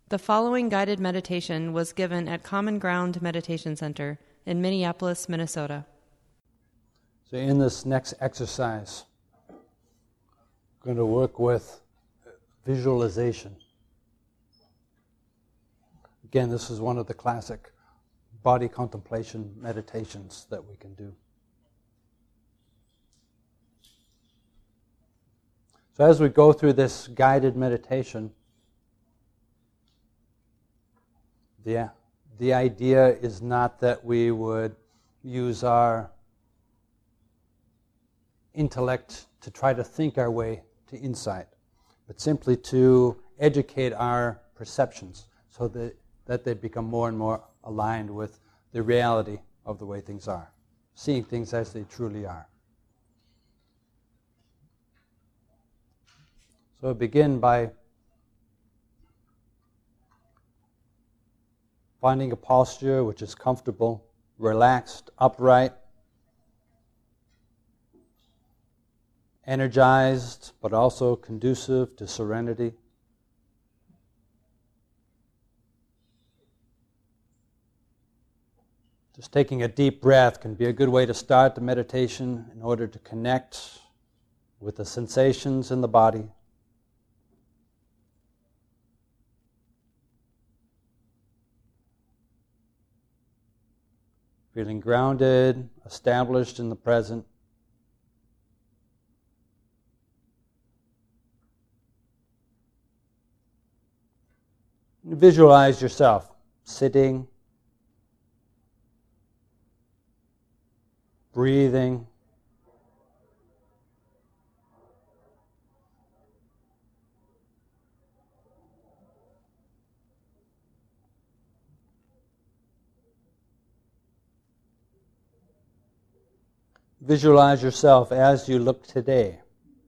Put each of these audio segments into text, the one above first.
The following guided meditation was given at Common Ground Meditation Center in Minneapolis, Minnesota. So in this next exercise, we're going to work with visualization. Again, this is one of the classic body contemplation meditations that we can do. So as we go through this guided meditation, the idea is not that we would use our intellect to try to think our way to insight, but simply to educate our perceptions so that they become more and more aligned with the reality of the way things are, seeing things as they truly are. So begin by finding a posture which is comfortable, relaxed, upright, energized, but also conducive to serenity. Just taking a deep breath can be a good way to start the meditation in order to connect with the sensations in the body. Feeling grounded, established in the present. Visualize yourself sitting, breathing, visualize yourself as you look today.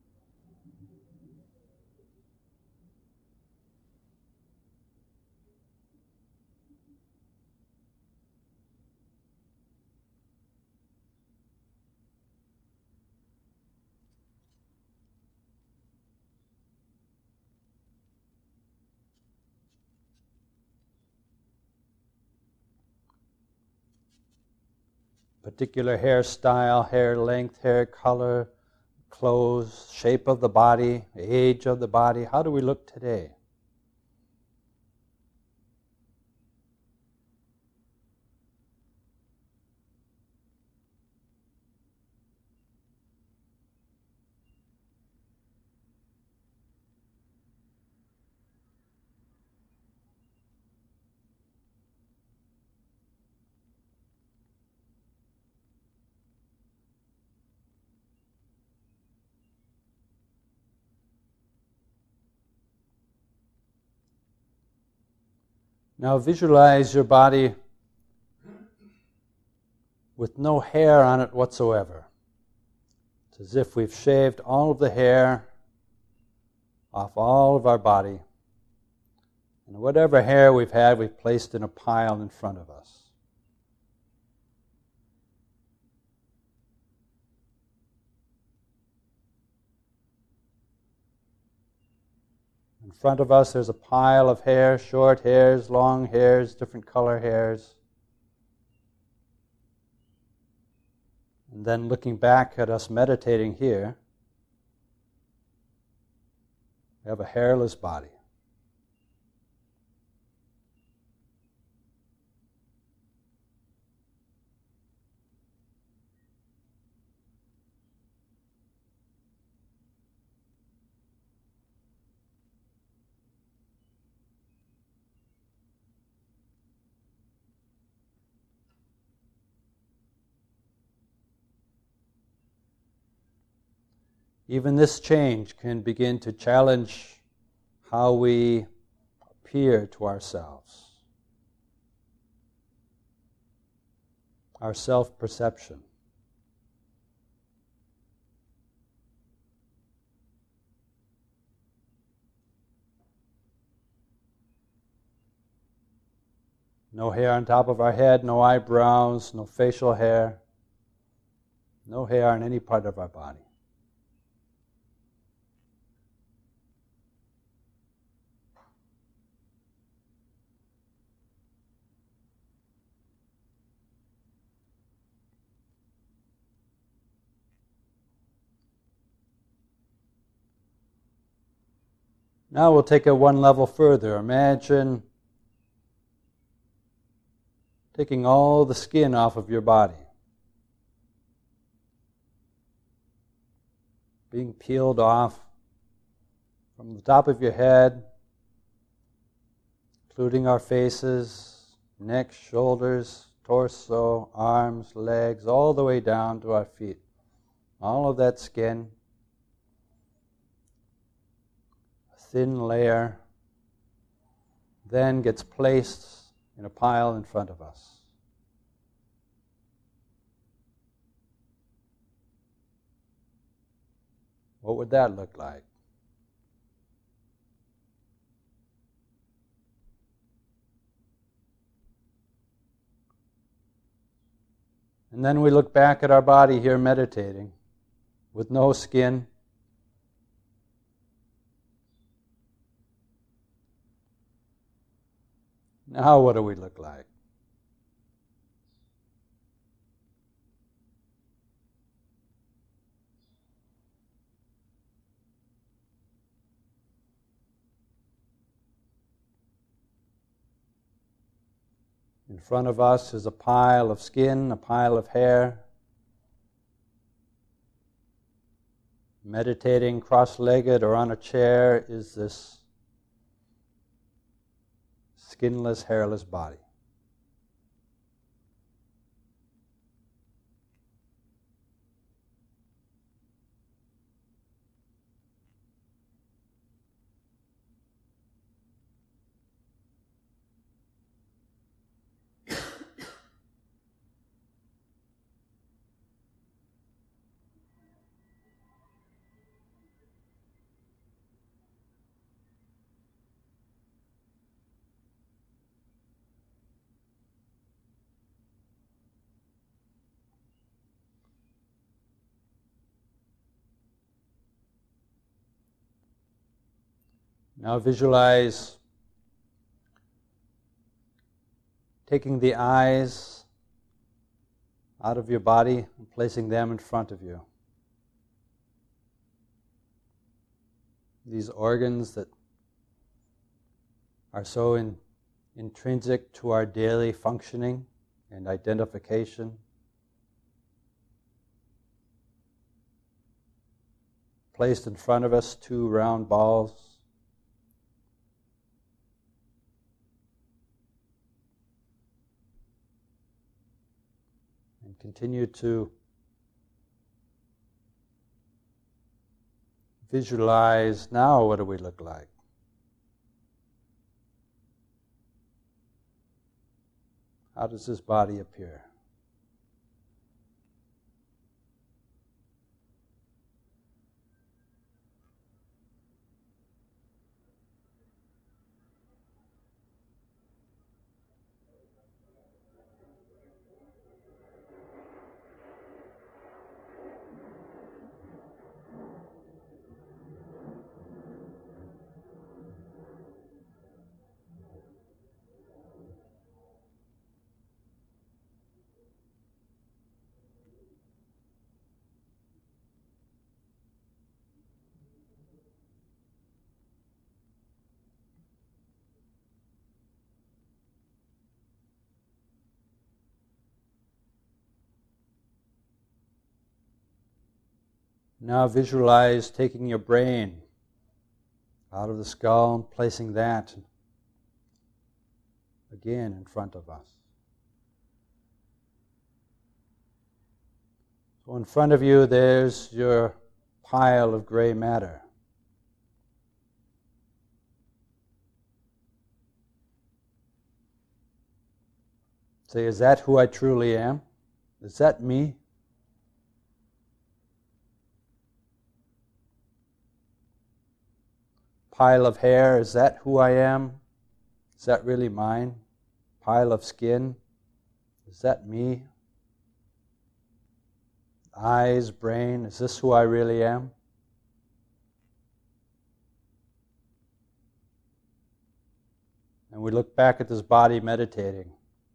Particular hairstyle, hair length, hair color, clothes, shape of the body, age of the body. How do we look today? Now visualize your body with no hair on it whatsoever. It's as if we've shaved all of the hair off all of our body. And whatever hair we've had, we've placed in a pile in front of us. In front of us there's a pile of hair, short hairs, long hairs, different color hairs. And then looking back at us meditating here, we have a hairless body. Even this change can begin to challenge how we appear to ourselves, our self-perception. No hair on top of our head, no eyebrows, no facial hair, no hair on any part of our body. Now we'll take it one level further. Imagine taking all the skin off of your body, being peeled off from the top of your head, including our faces, neck, shoulders, torso, arms, legs, all the way down to our feet. All of that skin, a thin layer, then gets placed in a pile in front of us. What would that look like? And then we look back at our body here meditating with no skin. Now what do we look like? In front of us is a pile of skin, a pile of hair. Meditating cross-legged or on a chair is this skinless, hairless body. Now visualize taking the eyes out of your body and placing them in front of you. These organs that are so intrinsic to our daily functioning and identification. Placed in front of us, two round balls. And continue to visualize, now what do we look like? How does this body appear? Now visualize taking your brain out of the skull and placing that again in front of us. So in front of you there's your pile of gray matter. Say, is that who I truly am? Is that me? Pile of hair, is that who I am? Is that really mine? Pile of skin, is that me? Eyes, brain, is this who I really am? And we look back at this body meditating.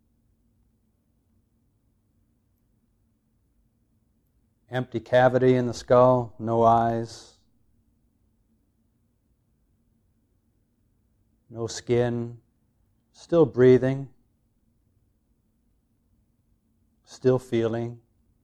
Empty cavity in the skull, no eyes. no skin, still breathing, still feeling.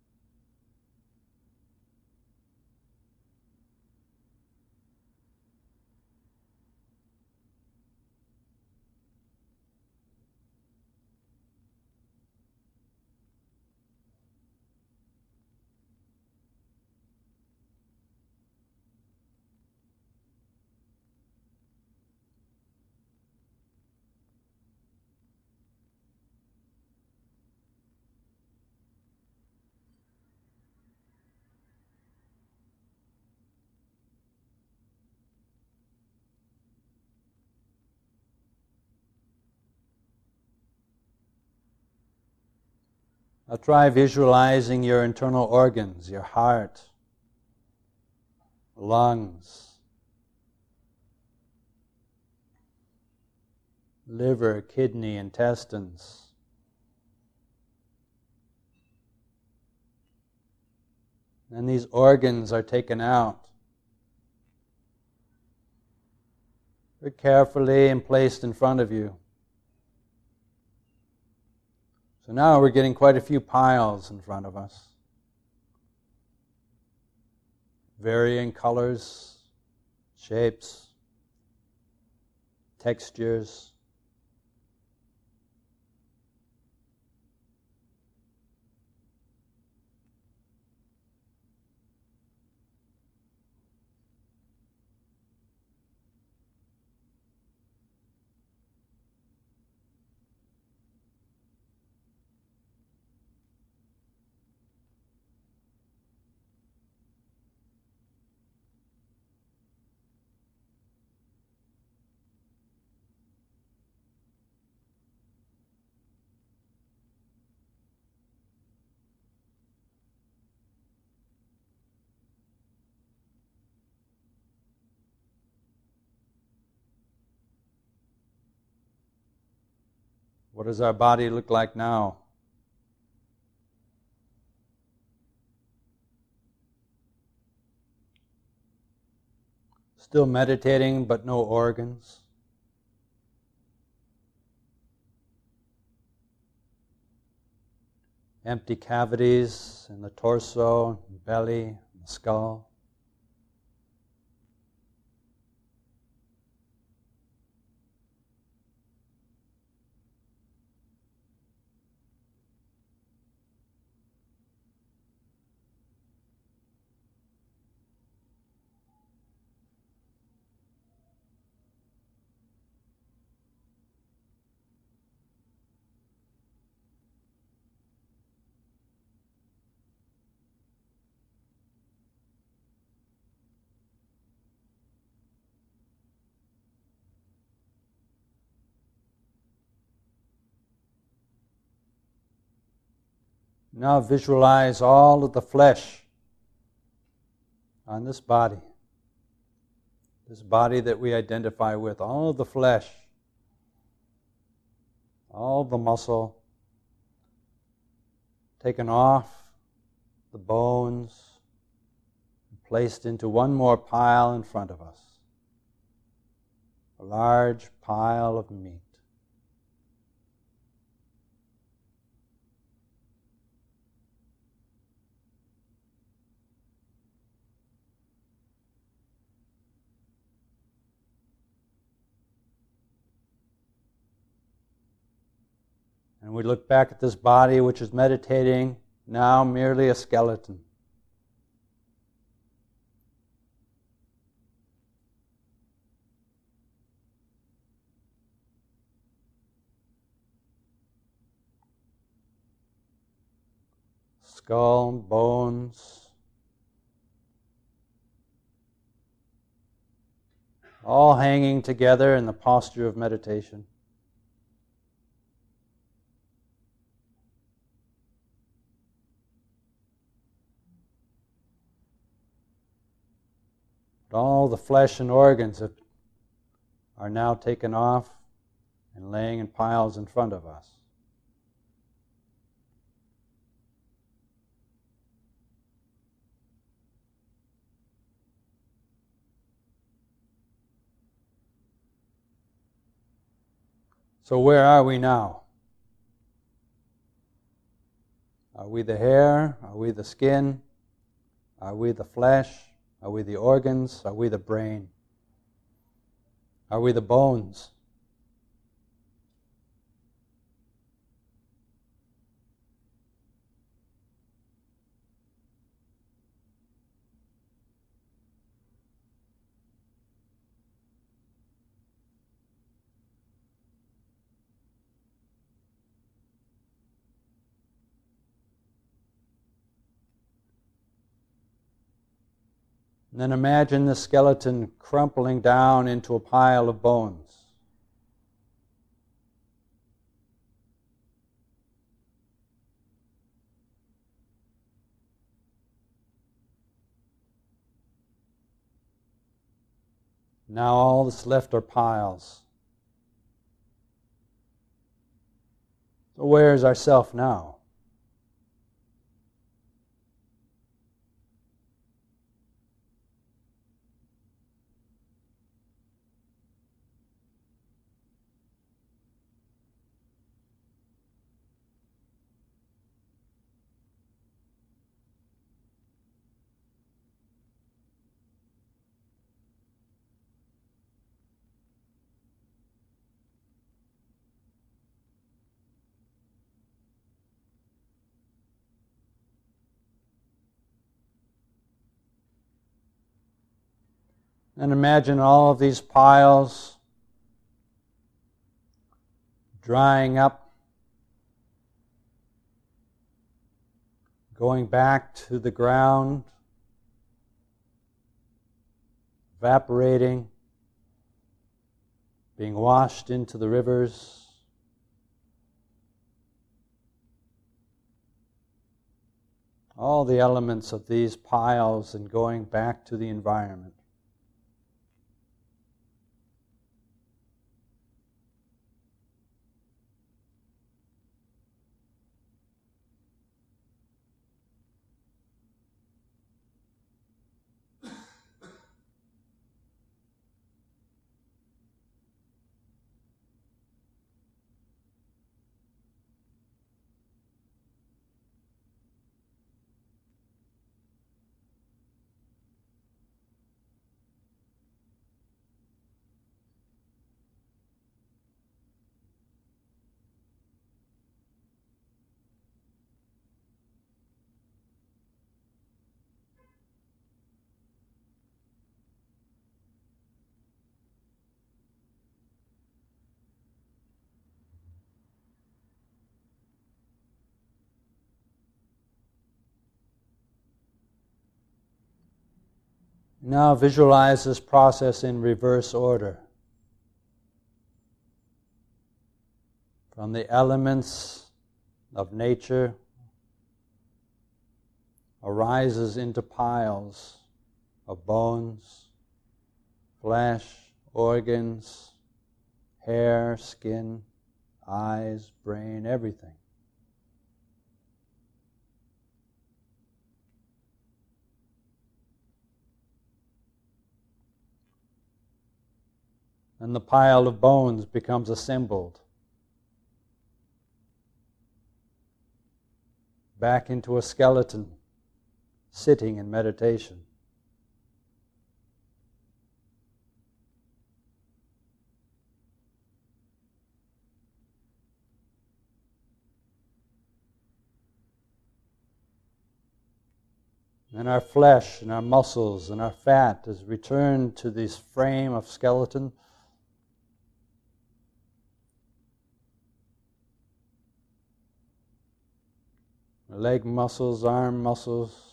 Now try visualizing your internal organs, your heart, lungs, liver, kidney, intestines. And these organs are taken out very carefully and placed in front of you. So now we're getting quite a few piles in front of us. Varying colors, shapes, textures. What does our body look like now? Still meditating, but no organs. Empty cavities in the torso, belly, the skull. Now visualize all of the flesh on this body that we identify with, all of the flesh, all the muscle, taken off the bones, placed into one more pile in front of us, a large pile of meat. And we look back at this body which is meditating, now merely a skeleton. Skull, bones, all hanging together in the posture of meditation. All the flesh and organs are now taken off and laying in piles in front of us. So where are we now? Are we the hair? Are we the skin? Are we the flesh? Are we the organs? Are we the brain? Are we the bones? And then imagine the skeleton crumpling down into a pile of bones. Now all that's left are piles. So where is our self now? And imagine all of these piles drying up, going back to the ground, evaporating, being washed into the rivers. All the elements of these piles and going back to the environment. Now visualize this process in reverse order. From the elements of nature arises into piles of bones, flesh, organs, hair, skin, eyes, brain, everything. And the pile of bones becomes assembled back into a skeleton sitting in meditation. And our flesh and our muscles and our fat is returned to this frame of skeleton. Leg muscles, arm muscles.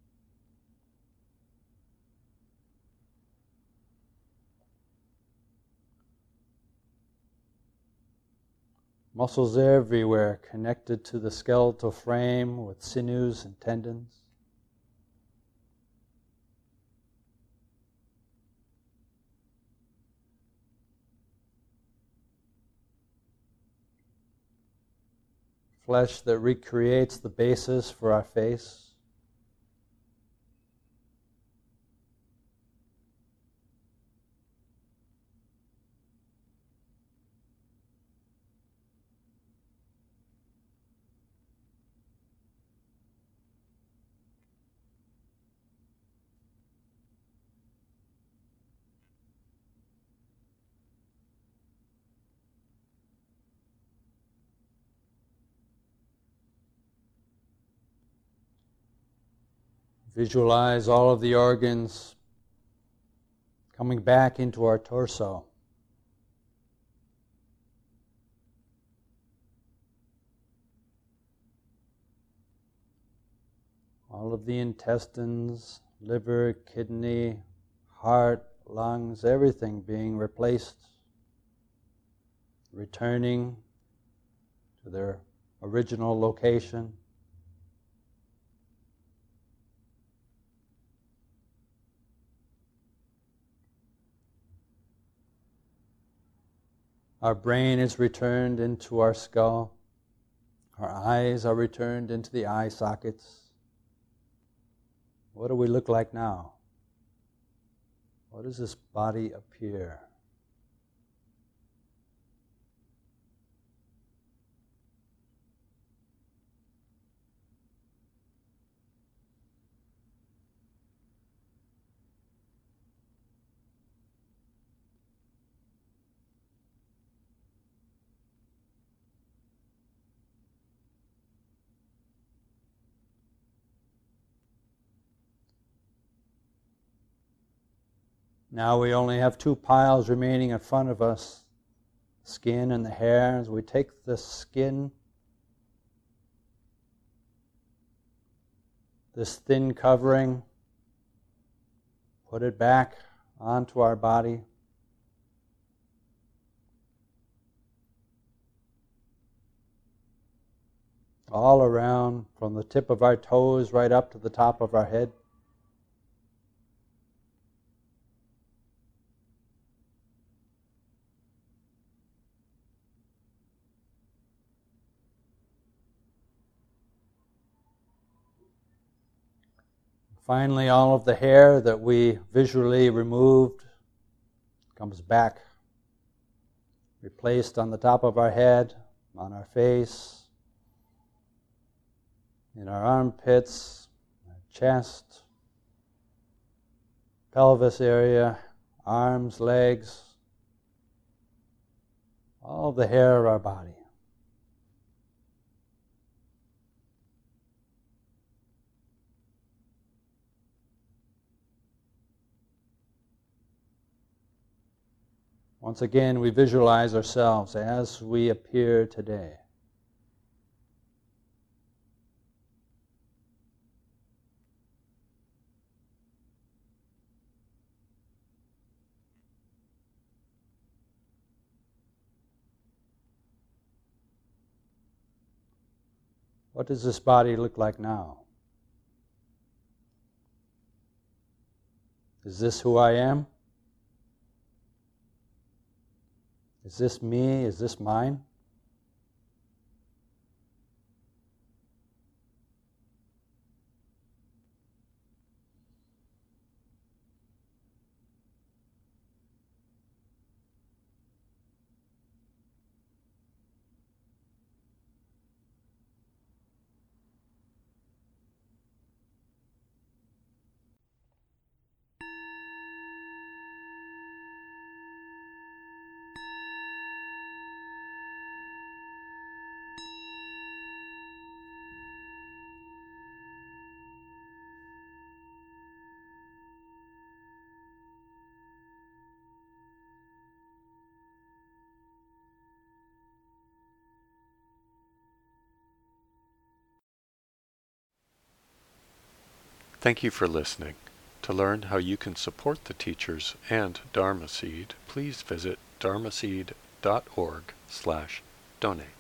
Muscles everywhere connected to the skeletal frame with sinews and tendons. Flesh that recreates the basis for our face. Visualize all of the organs coming back into our torso. All of the intestines, liver, kidney, heart, lungs, everything being replaced, returning to their original location. Our brain is returned into our skull. Our eyes are returned into the eye sockets. What do we look like now? What does this body appear? Now we only have two piles remaining in front of us, skin and the hair. As we take the skin, this thin covering, put it back onto our body. All around, from the tip of our toes right up to the top of our head. Finally, all of the hair that we visually removed comes back, replaced on the top of our head, on our face, in our armpits, our chest, pelvis area, arms, legs, all of the hair of our body. Once again, we visualize ourselves as we appear today. What does this body look like now? Is this who I am? Is this me? Is this mine? Thank you for listening. To learn how you can support the teachers and Dharma Seed, please visit dharmaseed.org/donate.